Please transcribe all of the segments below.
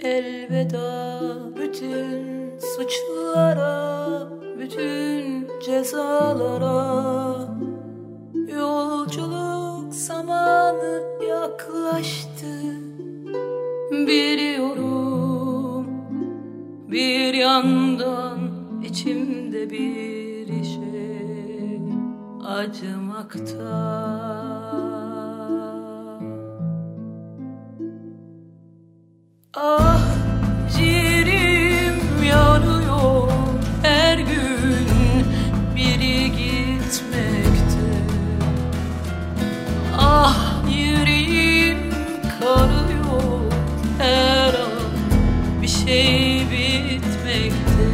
Elveda bütün suçlara, bütün cezalara. Yolculuk zamanı yaklaştı. Biliyorum bir yandan içimde bir şey acımakta. Ah, ciğerim yanıyor her gün biri gitmekte. Ah, yüreğim karıyor her an bir şey bitmekte.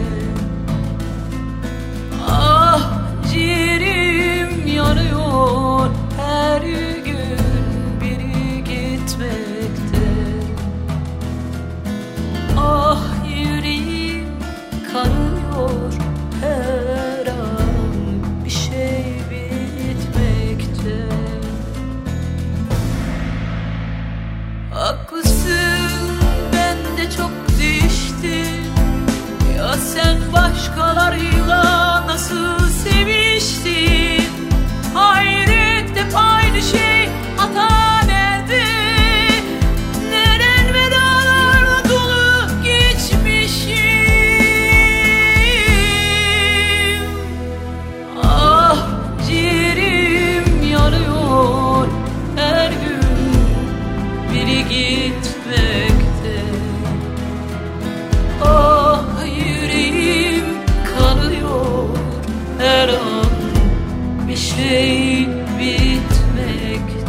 Ah, ciğerim yanıyor her gün biri gitmekte. Ah, yüreğim kanıyor her an bir şey bitmekte. Haklısın, ben de çok değiştim. Ya sen başkalarıyla nasıl seviştin? Hayret, hep aynı şey, hata nerede? Neden vedalarla dolu geçmişim? Ah, ciğerim yanıyor her gün biri gitmekte. Ah, yüreğim kanıyor her an bir şey bitmekte.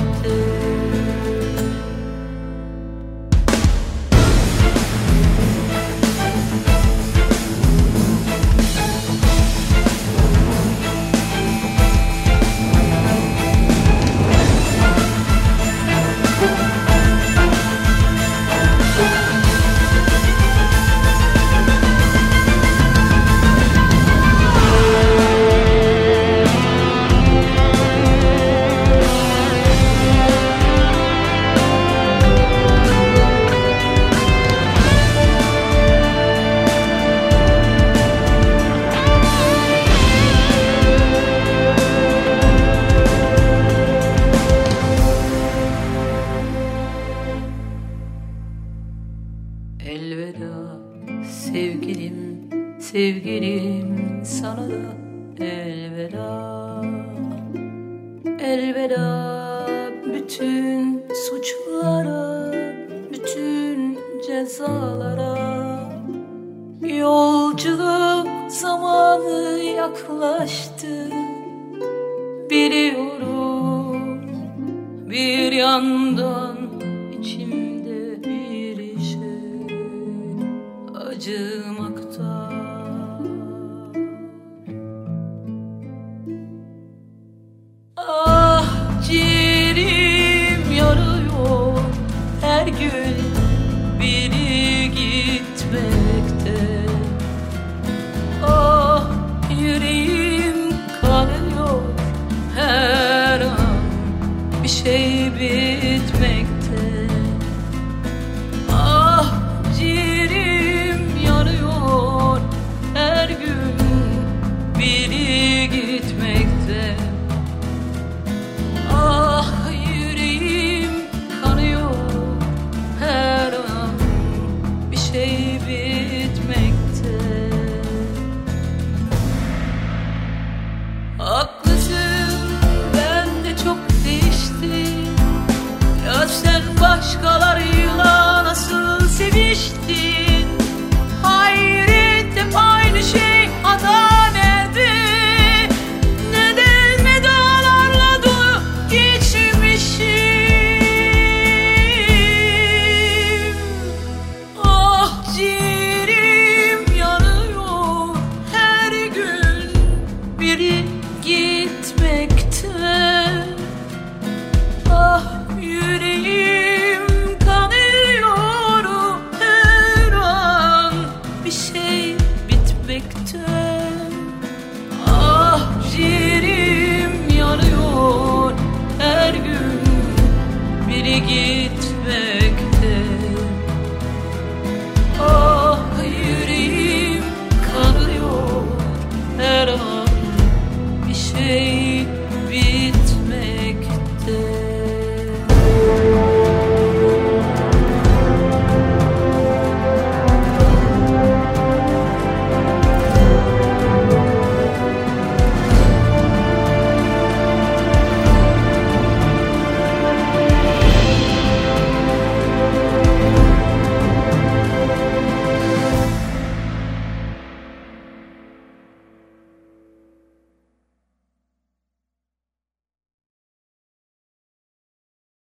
Elveda sevgilim, sevgilim, sana da elveda. Elveda bütün suçlara, bütün cezalara. Yolculuk zamanı yaklaştı. Biliyorum bir yandan içimde bir şey acımakta.